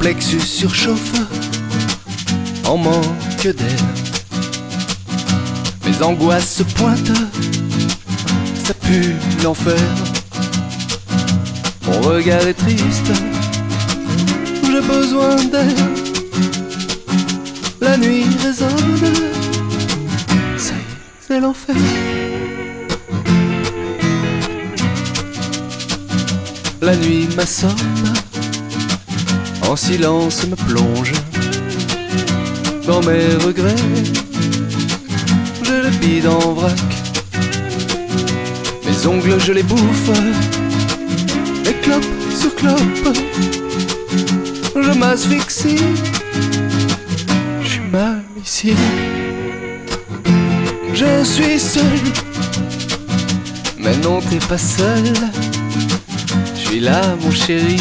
Lexus surchauffe en manque d'air. Mes angoisses se pointent, ça pue l'enfer. Mon regard est triste, j'ai besoin d'air. La nuit résonne, c'est l'enfer. La nuit m'assomme, en silence me plonge dans mes regrets. Je les bide en vrac, mes ongles je les bouffe, et clope sur clope, je m'asphyxie. Je suis mal ici, je suis seul. Mais non, t'es pas seul, je suis là mon chéri,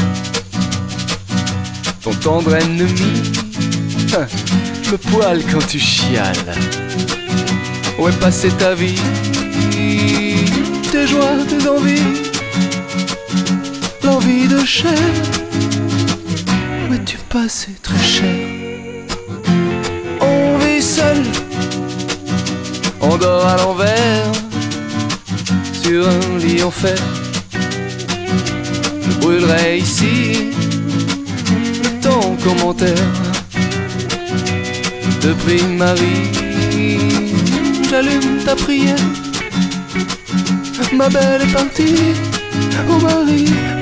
ton tendre ennemi. Je me poile quand tu chiales. Où est passée ta vie, tes joies, tes envies, l'envie de chair? Où es-tu passé très cher? On vit seul, on dort à l'envers, sur un lit en fer. Je brûlerai ici le temps commentaire de prime Marie. J'allume ta prière, ma belle est partie au Marie.